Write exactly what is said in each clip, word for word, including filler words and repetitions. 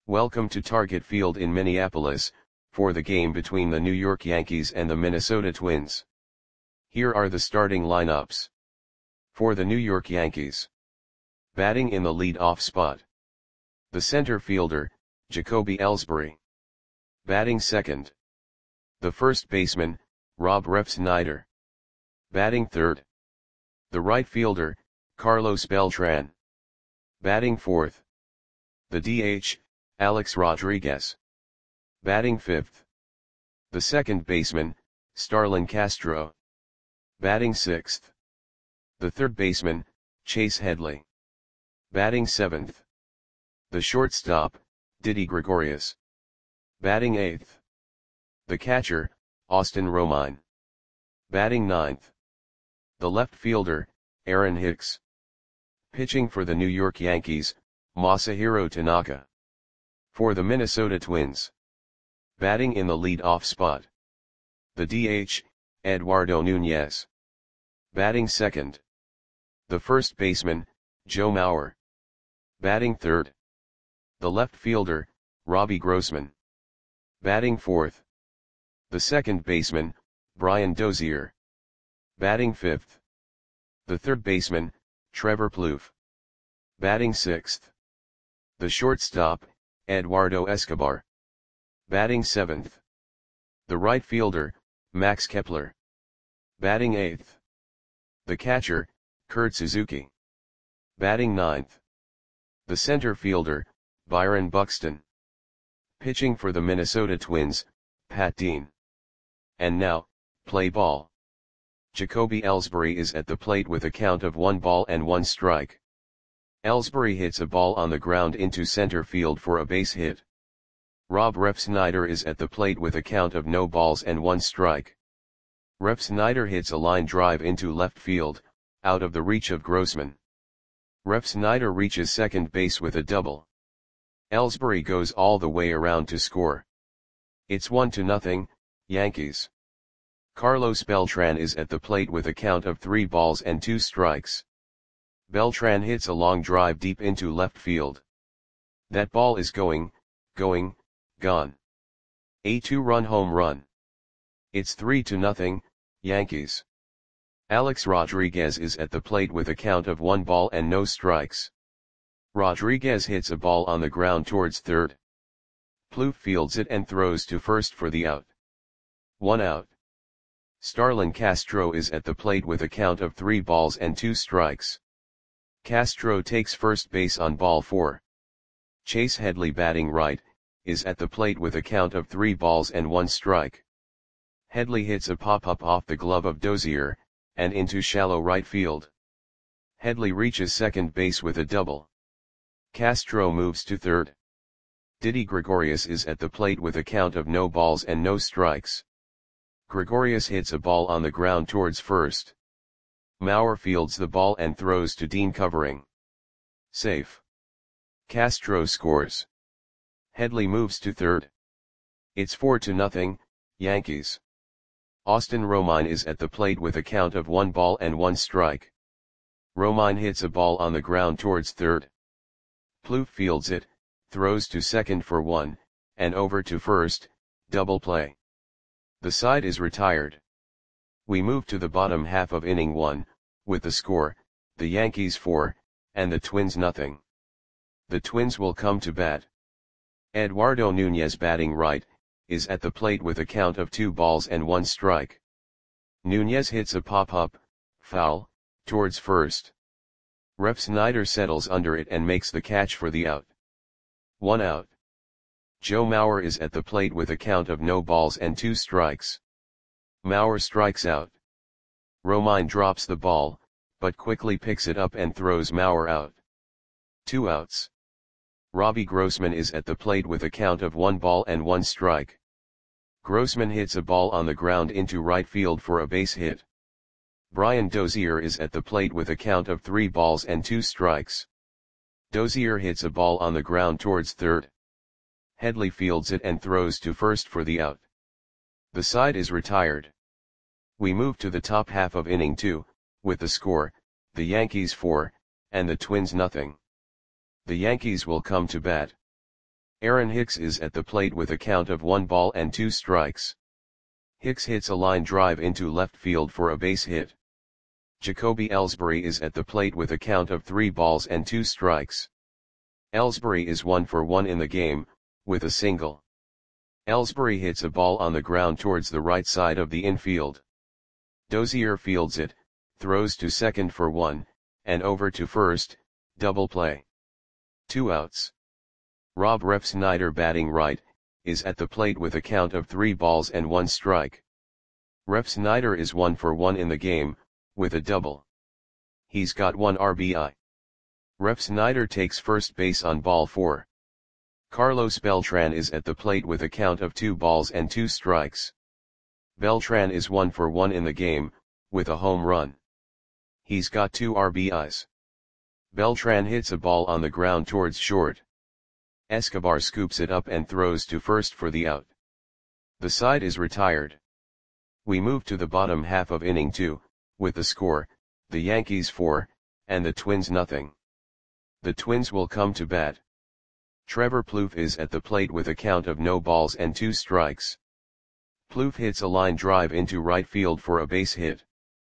Welcome to Target Field in Minneapolis, for the game between the New York Yankees and the Minnesota Twins. Here are the starting lineups. For the New York Yankees. Batting in the lead-off spot. The center fielder, Jacoby Ellsbury. Batting second. The first baseman, Rob Refsnyder. Batting third. The right fielder, Carlos Beltran. Batting fourth. The D H, Alex Rodriguez. Batting fifth. The second baseman, Starlin Castro. Batting sixth. The third baseman, Chase Headley. Batting seventh. The shortstop, Didi Gregorius. Batting eighth. The catcher, Austin Romine. Batting ninth. The left fielder, Aaron Hicks. Pitching for the New York Yankees, Masahiro Tanaka. For the Minnesota Twins. Batting in the lead-off spot. The D H, Eduardo Nunez. Batting second. The first baseman, Joe Mauer. Batting third. The left fielder, Robbie Grossman. Batting fourth. The second baseman, Brian Dozier. Batting fifth. The third baseman, Trevor Plouffe. Batting sixth. The shortstop, Eduardo Escobar. Batting seventh. The right fielder, Max Kepler. Batting eighth. The catcher, Kurt Suzuki. Batting ninth. The center fielder, Byron Buxton. Pitching for the Minnesota Twins, Pat Dean. And now, play ball. Jacoby Ellsbury is at the plate with a count of one ball and one strike. Ellsbury hits a ball on the ground into center field for a base hit. Rob Refsnyder is at the plate with a count of no balls and one strike. Refsnyder hits a line drive into left field, out of the reach of Grossman. Refsnyder reaches second base with a double. Ellsbury goes all the way around to score. It's one to nothing, Yankees. Carlos Beltran is at the plate with a count of three balls and two strikes. Beltran hits a long drive deep into left field. That ball is going, going, gone. A two-run home run. It's three to nothing, Yankees. Alex Rodriguez is at the plate with a count of one ball and no strikes. Rodriguez hits a ball on the ground towards third. Plouffe fields it and throws to first for the out. One out. Starlin Castro is at the plate with a count of three balls and two strikes. Castro takes first base on ball four. Chase Headley, batting right, is at the plate with a count of three balls and one strike. Headley hits a pop-up off the glove of Dozier, and into shallow right field. Headley reaches second base with a double. Castro moves to third. Didi Gregorius is at the plate with a count of no balls and no strikes. Gregorius hits a ball on the ground towards first. Mauer fields the ball and throws to Dean, covering. Safe. Castro scores. Headley moves to third. It's four to nothing, Yankees. Austin Romine is at the plate with a count of one ball and one strike. Romine hits a ball on the ground towards third. Plouffe fields it, throws to second for one, and over to first, double play. The side is retired. We move to the bottom half of inning one, with the score, the Yankees four, and the Twins nothing. The Twins will come to bat. Eduardo Nunez, batting right, is at the plate with a count of two balls and one strike. Nunez hits a pop-up, foul, towards first. Refsnyder settles under it and makes the catch for the out. One out. Joe Mauer is at the plate with a count of no balls and two strikes. Mauer strikes out. Romine drops the ball, but quickly picks it up and throws Mauer out. Two outs. Robbie Grossman is at the plate with a count of one ball and one strike. Grossman hits a ball on the ground into right field for a base hit. Brian Dozier is at the plate with a count of three balls and two strikes. Dozier hits a ball on the ground towards third. Headley fields it and throws to first for the out. The side is retired. We move to the top half of inning two, with the score, the Yankees four, and the Twins nothing. The Yankees will come to bat. Aaron Hicks is at the plate with a count of one ball and two strikes. Hicks hits a line drive into left field for a base hit. Jacoby Ellsbury is at the plate with a count of three balls and two strikes. Ellsbury is one for one in the game, with a single. Ellsbury hits a ball on the ground towards the right side of the infield. Dozier fields it, throws to second for one, and over to first, double play. Two outs. Rob Refsnyder, batting right, is at the plate with a count of three balls and one strike. Refsnyder is one for one in the game, with a double. He's got one R B I. Refsnyder takes first base on ball four. Carlos Beltran is at the plate with a count of two balls and two strikes. Beltran is one for one in the game, with a home run. He's got two R B Is. Beltran hits a ball on the ground towards short. Escobar scoops it up and throws to first for the out. The side is retired. We move to the bottom half of inning two, with the score, the Yankees four, and the Twins nothing. The Twins will come to bat. Trevor Plouffe is at the plate with a count of no balls and two strikes. Plouffe hits a line drive into right field for a base hit.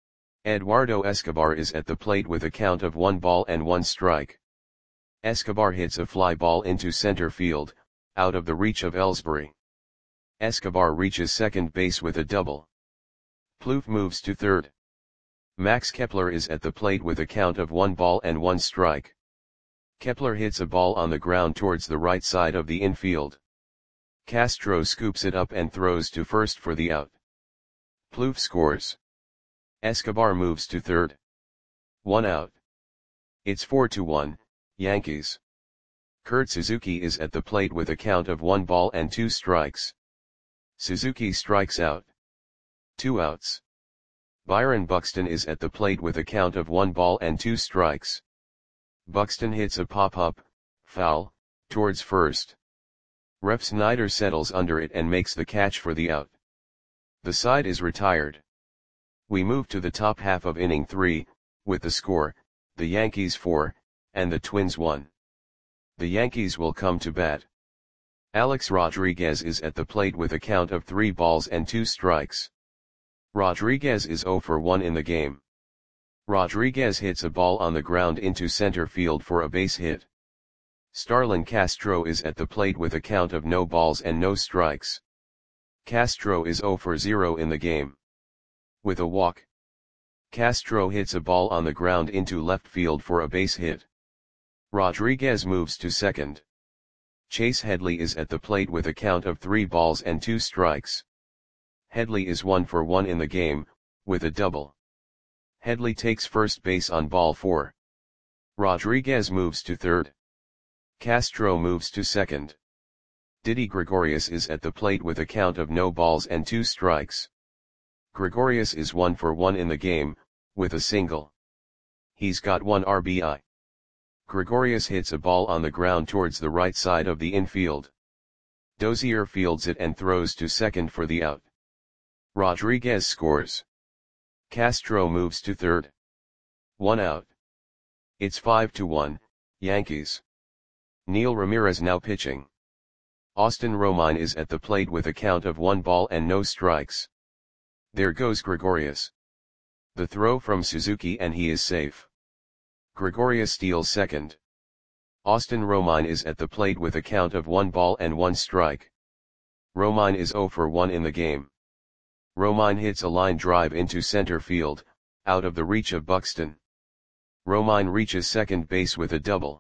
Eduardo Escobar is at the plate with a count of one ball and one strike. Escobar hits a fly ball into center field, out of the reach of Ellsbury. Escobar reaches second base with a double. Plouffe moves to third. Max Kepler is at the plate with a count of one ball and one strike. Kepler hits a ball on the ground towards the right side of the infield. Castro scoops it up and throws to first for the out. Plouffe scores. Escobar moves to third. One out. It's four to one, Yankees. Kurt Suzuki is at the plate with a count of one ball and two strikes. Suzuki strikes out. Two outs. Byron Buxton is at the plate with a count of one ball and two strikes. Buxton hits a pop-up, foul, towards first. Refsnyder settles under it and makes the catch for the out. The side is retired. We move to the top half of inning three, with the score, the Yankees four, and the Twins one. The Yankees will come to bat. Alex Rodriguez is at the plate with a count of three balls and two strikes. Rodriguez is zero for one in the game. Rodriguez hits a ball on the ground into center field for a base hit. Starlin Castro is at the plate with a count of no balls and no strikes. Castro is zero for zero in the game. With a walk. Castro hits a ball on the ground into left field for a base hit. Rodriguez moves to second. Chase Headley is at the plate with a count of three balls and two strikes. Headley is one for one in the game, with a double. Headley takes first base on ball four. Rodriguez moves to third. Castro moves to second. Didi Gregorius is at the plate with a count of no balls and two strikes. Gregorius is one for one in the game, with a single. He's got one R B I. Gregorius hits a ball on the ground towards the right side of the infield. Dozier fields it and throws to second for the out. Rodriguez scores. Castro moves to third. One out. It's five to one, Yankees. Neil Ramirez now pitching. Austin Romine is at the plate with a count of one ball and no strikes. There goes Gregorius. The throw from Suzuki and he is safe. Gregorius steals second. Austin Romine is at the plate with a count of one ball and one strike. Romine is zero for one in the game. Romine hits a line drive into center field, out of the reach of Buxton. Romine reaches second base with a double.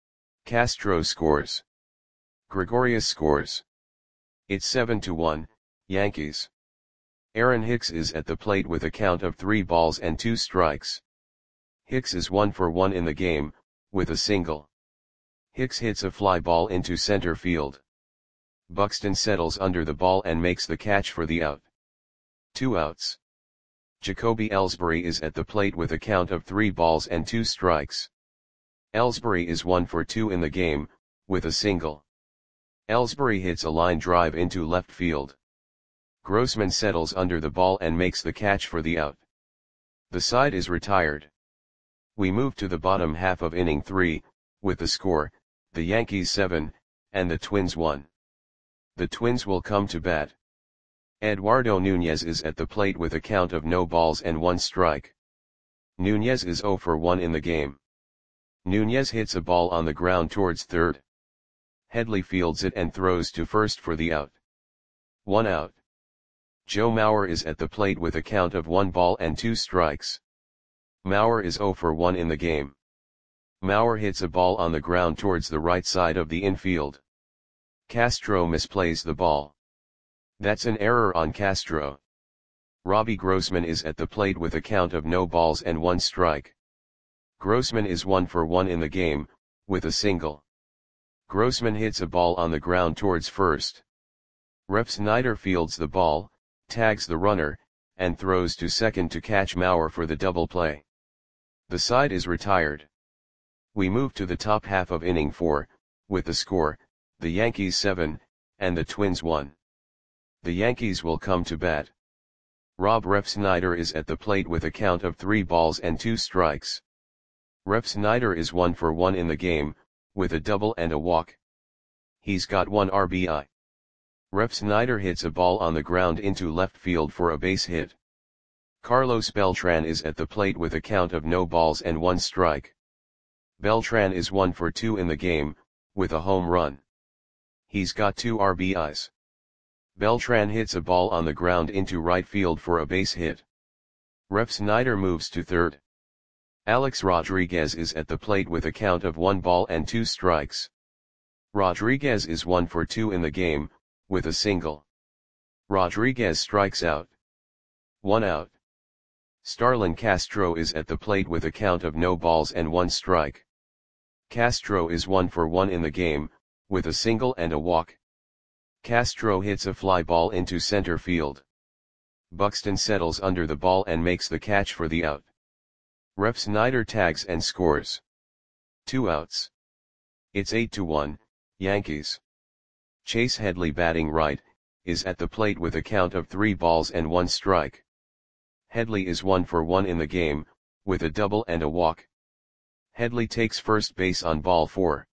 Castro scores. Gregorius scores. It's seven to one, Yankees. Aaron Hicks is at the plate with a count of three balls and two strikes. Hicks is one for one in the game, with a single. Hicks hits a fly ball into center field. Buxton settles under the ball and makes the catch for the out. Two outs. Jacoby Ellsbury is at the plate with a count of three balls and two strikes. Ellsbury is one for two in the game, with a single. Ellsbury hits a line drive into left field. Grossman settles under the ball and makes the catch for the out. The side is retired. We move to the bottom half of inning three, with the score, the Yankees seven, and the Twins one. The Twins will come to bat. Eduardo Nunez is at the plate with a count of no balls and one strike. Nunez is zero for one in the game. Nunez hits a ball on the ground towards third. Headley fields it and throws to first for the out. One out. Joe Mauer is at the plate with a count of one ball and two strikes. Mauer is zero for one in the game. Mauer hits a ball on the ground towards the right side of the infield. Castro misplays the ball. That's an error on Castro. Robbie Grossman is at the plate with a count of no balls and one strike. Grossman is one for one in the game, with a single. Grossman hits a ball on the ground towards first. Refsnyder fields the ball, tags the runner, and throws to second to catch Mauer for the double play. The side is retired. We move to the top half of inning four, with the score, the Yankees seven, and the Twins one. The Yankees will come to bat. Rob Refsnyder is at the plate with a count of three balls and two strikes. Refsnyder is one for one in the game, with a double and a walk. He's got one R B I. Refsnyder hits a ball on the ground into left field for a base hit. Carlos Beltran is at the plate with a count of no balls and one strike. Beltran is one for two in the game, with a home run. He's got two R B Is. Beltran hits a ball on the ground into right field for a base hit. Refsnyder moves to third. Alex Rodriguez is at the plate with a count of one ball and two strikes. Rodriguez is one for two in the game, with a single. Rodriguez strikes out. One out. Starlin Castro is at the plate with a count of no balls and one strike. Castro is one for one in the game, with a single and a walk. Castro hits a fly ball into center field. Buxton settles under the ball and makes the catch for the out. Refsnyder tags and scores. Two outs. It's eight to one, Yankees. Chase Headley, batting right, is at the plate with a count of three balls and one strike. Headley is one for one in the game, with a double and a walk. Headley takes first base on ball four.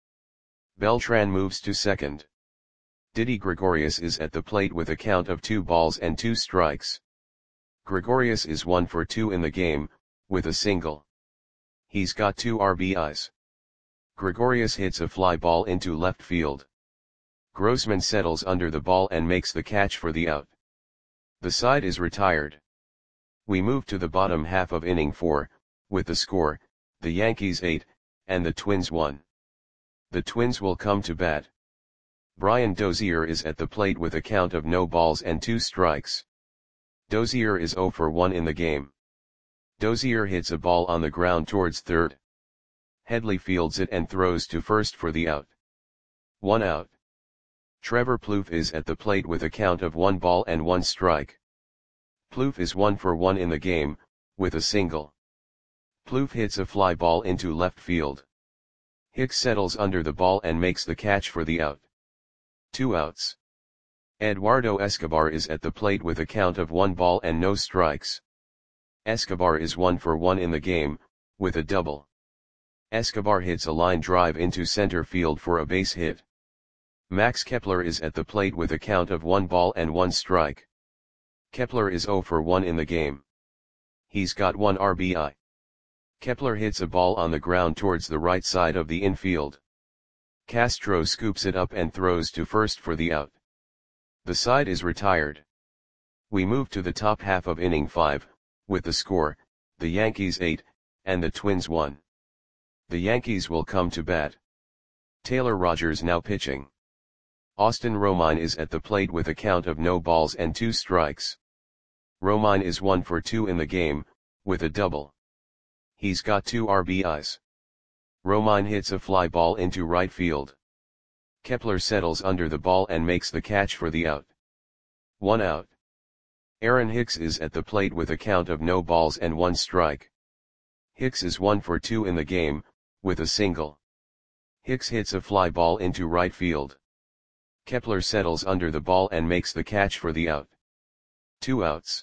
Beltran moves to second. Didi Gregorius is at the plate with a count of two balls and two strikes. Gregorius is one for two in the game, with a single. He's got two R B Is. Gregorius hits a fly ball into left field. Grossman settles under the ball and makes the catch for the out. The side is retired. We move to the bottom half of inning four, with the score, the Yankees eight, and the Twins one. The Twins will come to bat. Brian Dozier is at the plate with a count of no balls and two strikes. Dozier is zero for one in the game. Dozier hits a ball on the ground towards third. Headley fields it and throws to first for the out. One out. Trevor Plouffe is at the plate with a count of one ball and one strike. Plouffe is one for one in the game, with a single. Plouffe hits a fly ball into left field. Hicks settles under the ball and makes the catch for the out. Two outs. Eduardo Escobar is at the plate with a count of one ball and no strikes. Escobar is one for one in the game, with a double. Escobar hits a line drive into center field for a base hit. Max Kepler is at the plate with a count of one ball and one strike. Kepler is zero for one in the game. He's got one R B I. Kepler hits a ball on the ground towards the right side of the infield. Castro scoops it up and throws to first for the out. The side is retired. We move to the top half of inning five, with the score, the Yankees eight, and the Twins one. The Yankees will come to bat. Taylor Rogers now pitching. Austin Romine is at the plate with a count of no balls and two strikes. Romine is one for two in the game, with a double. He's got two R B Is. Romine hits a fly ball into right field. Kepler settles under the ball and makes the catch for the out. One out. Aaron Hicks is at the plate with a count of no balls and one strike. Hicks is one for two in the game, with a single. Hicks hits a fly ball into right field. Kepler settles under the ball and makes the catch for the out. Two outs.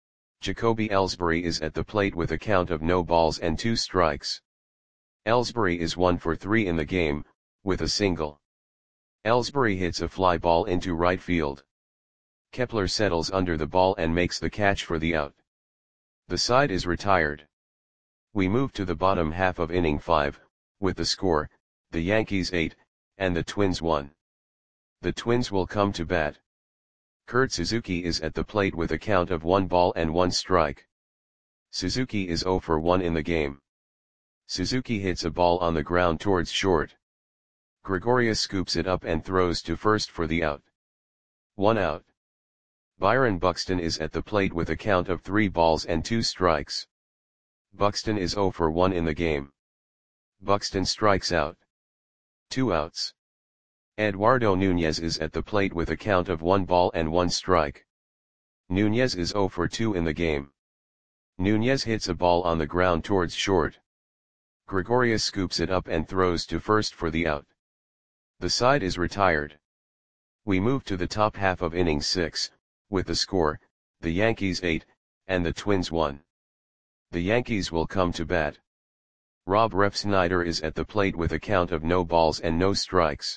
Jacoby Ellsbury is at the plate with a count of no balls and two strikes. Ellsbury is one for three in the game, with a single. Ellsbury hits a fly ball into right field. Kepler settles under the ball and makes the catch for the out. The side is retired. We move to the bottom half of inning five, with the score, the Yankees eight, and the Twins one. The Twins will come to bat. Kurt Suzuki is at the plate with a count of one ball and one strike. Suzuki is zero for one in the game. Suzuki hits a ball on the ground towards short. Gregorius scoops it up and throws to first for the out. One out. Byron Buxton is at the plate with a count of three balls and two strikes. Buxton is zero for one in the game. Buxton strikes out. Two outs. Eduardo Nunez is at the plate with a count of one ball and one strike. Nunez is zero for two in the game. Nunez hits a ball on the ground towards short. Gregorius scoops it up and throws to first for the out. The side is retired. We move to the top half of inning six, with the score, the Yankees eight, and the Twins one. The Yankees will come to bat. Rob Refsnyder is at the plate with a count of no balls and no strikes.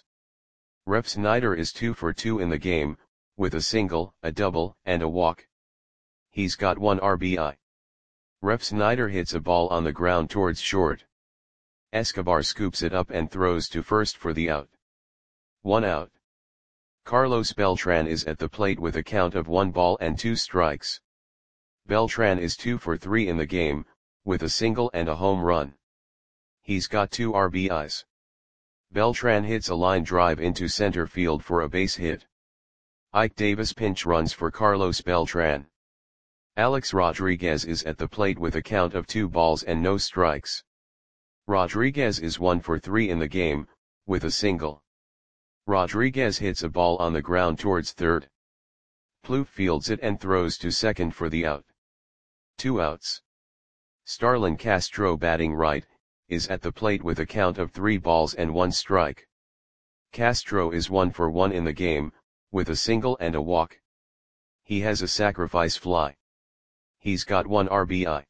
Refsnyder is two for two in the game, with a single, a double, and a walk. He's got one R B I. Refsnyder hits a ball on the ground towards short. Escobar scoops it up and throws to first for the out. One out. Carlos Beltran is at the plate with a count of one ball and two strikes. Beltran is two for three in the game, with a single and a home run. He's got two R B Is. Beltran hits a line drive into center field for a base hit. Ike Davis pinch runs for Carlos Beltran. Alex Rodriguez is at the plate with a count of two balls and no strikes. Rodriguez is one for three in the game, with a single. Rodriguez hits a ball on the ground towards third. Plouffe fields it and throws to second for the out. Two outs. Starlin Castro, batting right, is at the plate with a count of three balls and one strike. Castro is one for one in the game, with a single and a walk. He has a sacrifice fly. He's got one R B I.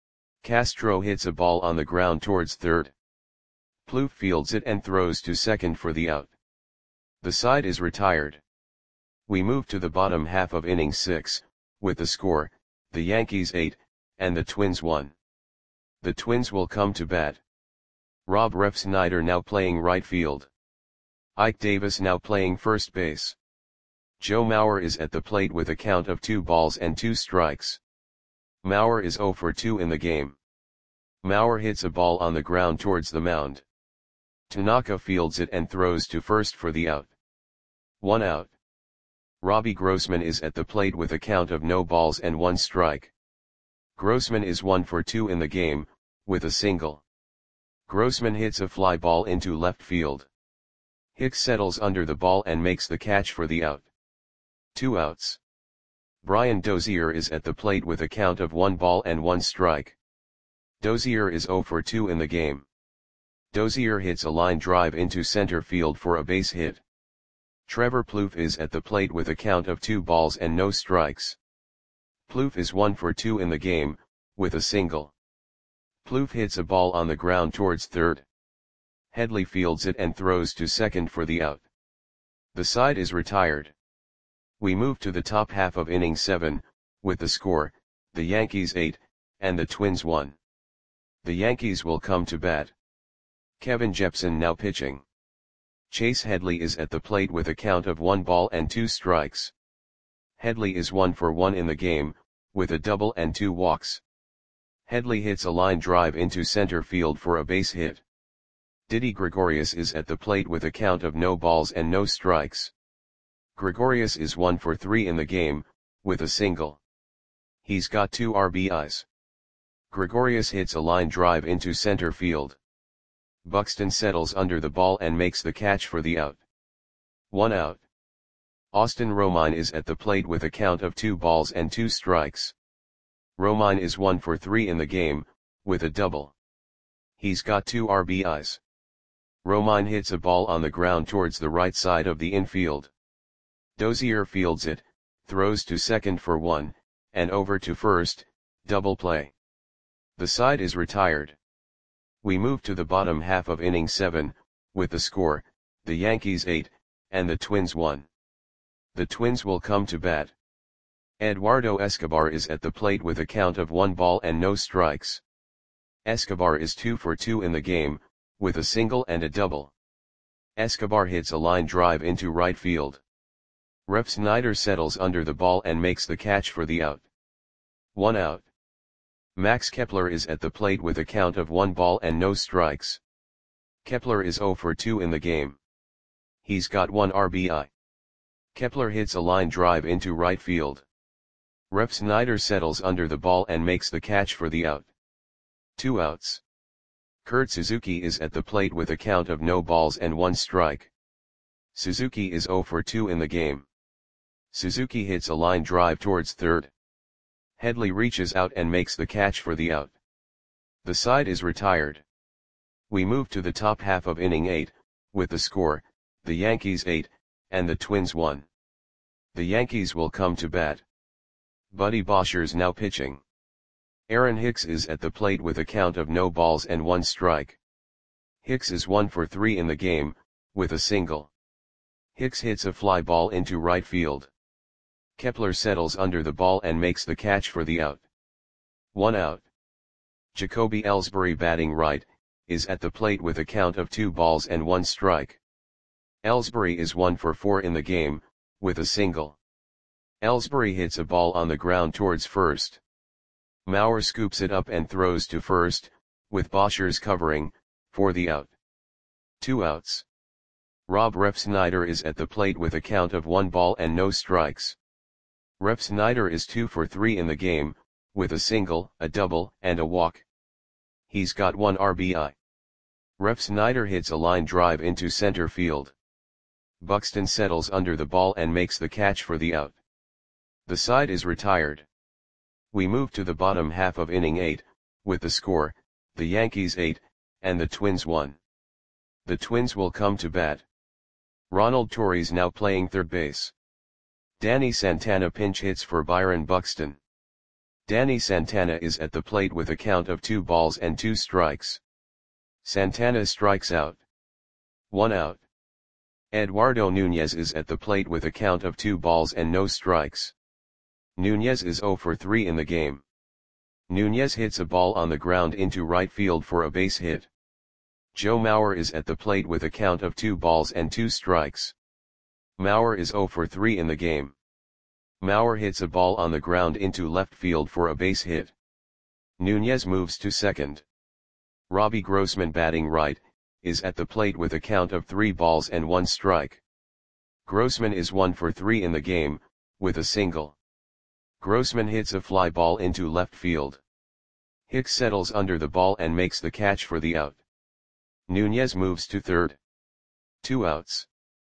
Castro hits a ball on the ground towards third. Plouffe fields it and throws to second for the out. The side is retired. We move to the bottom half of inning six, with the score, the Yankees eight, and the Twins one. The Twins will come to bat. Rob Refsnyder now playing right field. Ike Davis now playing first base. Joe Mauer is at the plate with a count of two balls and two strikes. Mauer is zero for two in the game. Mauer hits a ball on the ground towards the mound. Tanaka fields it and throws to first for the out. One out. Robbie Grossman is at the plate with a count of no balls and one strike. Grossman is one for two in the game, with a single. Grossman hits a fly ball into left field. Hicks settles under the ball and makes the catch for the out. Two outs. Brian Dozier is at the plate with a count of one ball and one strike. Dozier is zero for two in the game. Dozier hits a line drive into center field for a base hit. Trevor Plouffe is at the plate with a count of two balls and no strikes. Plouffe is one for two in the game, with a single. Plouffe hits a ball on the ground towards third. Headley fields it and throws to second for the out. The side is retired. We move to the top half of inning seven, with the score, the Yankees eight, and the Twins one. The Yankees will come to bat. Kevin Jepson now pitching. Chase Headley is at the plate with a count of one ball and two strikes. Headley is one for one in the game, with a double and two walks. Headley hits a line drive into center field for a base hit. Didi Gregorius is at the plate with a count of no balls and no strikes. Gregorius is one for three in the game, with a single. He's got two R B Is. Gregorius hits a line drive into center field. Buxton settles under the ball and makes the catch for the out. One out. Austin Romine is at the plate with a count of two balls and two strikes. Romine is one for three in the game, with a double. He's got two R B Is. Romine hits a ball on the ground towards the right side of the infield. Dozier fields it, throws to second for one, and over to first, double play. The side is retired. We move to the bottom half of inning seven, with the score, the Yankees eight, and the Twins one. The Twins will come to bat. Eduardo Escobar is at the plate with a count of one ball and no strikes. Escobar is two for two in the game, with a single and a double. Escobar hits a line drive into right field. Refsnyder settles under the ball and makes the catch for the out. One out. Max Kepler is at the plate with a count of one ball and no strikes. Kepler is zero for two in the game. He's got one R B I. Kepler hits a line drive into right field. Refsnyder settles under the ball and makes the catch for the out. Two outs. Kurt Suzuki is at the plate with a count of no balls and one strike. Suzuki is zero for two in the game. Suzuki hits a line drive towards third. Headley reaches out and makes the catch for the out. The side is retired. We move to the top half of inning eight, with the score, the Yankees eight, and the Twins one. The Yankees will come to bat. Buddy Boscher's now pitching. Aaron Hicks is at the plate with a count of no balls and one strike. Hicks is one for three in the game, with a single. Hicks hits a fly ball into right field. Kepler settles under the ball and makes the catch for the out. One out. Jacoby Ellsbury, batting right, is at the plate with a count of two balls and one strike. Ellsbury is one for four in the game, with a single. Ellsbury hits a ball on the ground towards first. Mauer scoops it up and throws to first, with Boscher's covering, for the out. Two outs. Rob Refsnyder is at the plate with a count of one ball and no strikes. Refsnyder is two for three in the game, with a single, a double, and a walk. He's got one R B I. Refsnyder hits a line drive into center field. Buxton settles under the ball and makes the catch for the out. The side is retired. We move to the bottom half of inning eight, with the score, the Yankees eight, and the Twins one. The Twins will come to bat. Ronald Torres now playing third base. Danny Santana pinch hits for Byron Buxton. Danny Santana is at the plate with a count of two balls and two strikes. Santana strikes out. One out. Eduardo Nunez is at the plate with a count of two balls and no strikes. Nunez is zero for three in the game. Nunez hits a ball on the ground into right field for a base hit. Joe Mauer is at the plate with a count of two balls and two strikes. Mauer is zero for three in the game. Mauer hits a ball on the ground into left field for a base hit. Nunez moves to second. Robbie Grossman, batting right, is at the plate with a count of three balls and one strike. Grossman is one for three in the game, with a single. Grossman hits a fly ball into left field. Hicks settles under the ball and makes the catch for the out. Nunez moves to third. Two outs.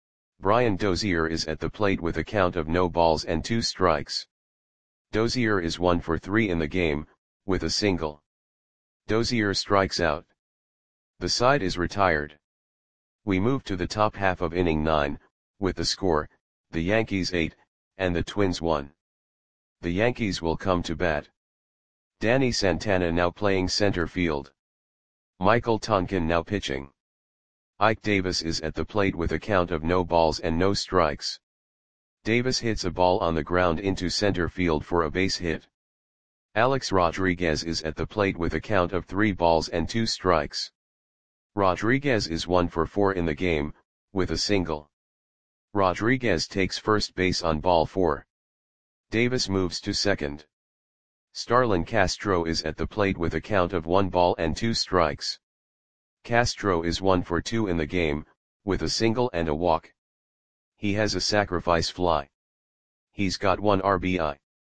Brian Dozier is at the plate with a count of no balls and two strikes. Dozier is one for three in the game, with a single. Dozier strikes out. The side is retired. We move to the top half of inning nine, with the score, the Yankees eight, and the Twins one. The Yankees will come to bat. Danny Santana now playing center field. Michael Tonkin now pitching. Ike Davis is at the plate with a count of no balls and no strikes. Davis hits a ball on the ground into center field for a base hit. Alex Rodriguez is at the plate with a count of three balls and two strikes. Rodriguez is one for four in the game, with a single. Rodriguez takes first base on ball four. Davis moves to second. Starlin Castro is at the plate with a count of one ball and two strikes. Castro is one for two in the game, with a single and a walk. He has a sacrifice fly. He's got one R B I.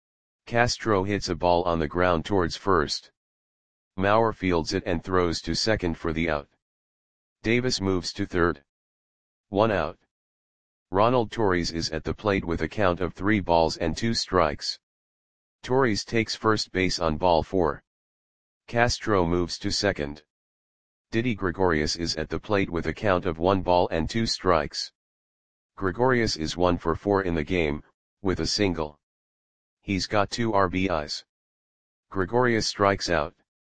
Castro hits a ball on the ground towards first. Mauer fields it and throws to second for the out. Davis moves to third. One out. Ronald Torres is at the plate with a count of three balls and two strikes. Torres takes first base on ball four. Castro moves to second. Didi Gregorius is at the plate with a count of one ball and two strikes. Gregorius is one for four in the game, with a single. He's got two R B Is. Gregorius strikes out.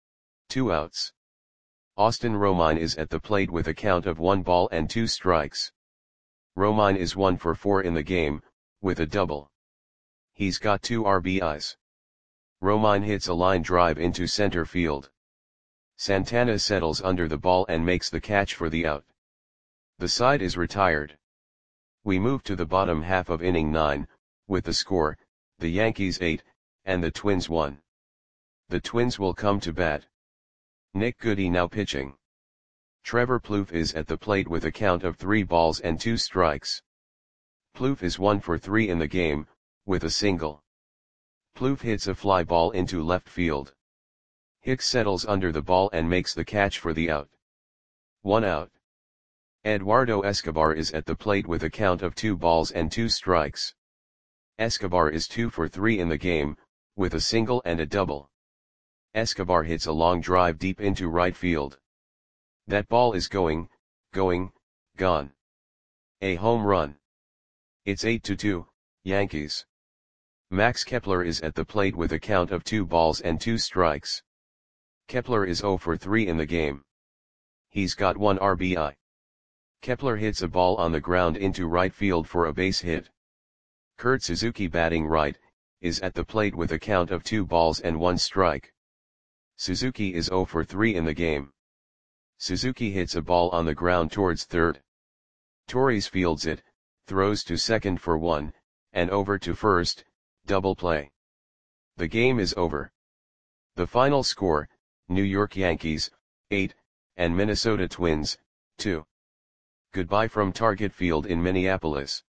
Two outs. Austin Romine is at the plate with a count of one ball and two strikes. Romine is one for four in the game, with a double. He's got two R B Is. Romine hits a line drive into center field. Santana settles under the ball and makes the catch for the out. The side is retired. We move to the bottom half of inning nine, with the score, the Yankees eight, and the Twins one. The Twins will come to bat. Nick Goody now pitching. Trevor Plouffe is at the plate with a count of three balls and two strikes. Plouffe is one for three in the game, with a single. Plouffe hits a fly ball into left field. Hicks settles under the ball and makes the catch for the out. One out. Eduardo Escobar is at the plate with a count of two balls and two strikes. Escobar is two for three in the game, with a single and a double. Escobar hits a long drive deep into right field. That ball is going, going, gone. A home run. It's eight to two, Yankees. Max Kepler is at the plate with a count of two balls and two strikes. Kepler is zero for three in the game. He's got one R B I. Kepler hits a ball on the ground into right field for a base hit. Kurt Suzuki, batting right, is at the plate with a count of two balls and one strike. Suzuki is zero for three in the game. Suzuki hits a ball on the ground towards third. Torres fields it, throws to second for one, and over to first, double play. The game is over. The final score, New York Yankees, eight, and Minnesota Twins, two. Goodbye from Target Field in Minneapolis.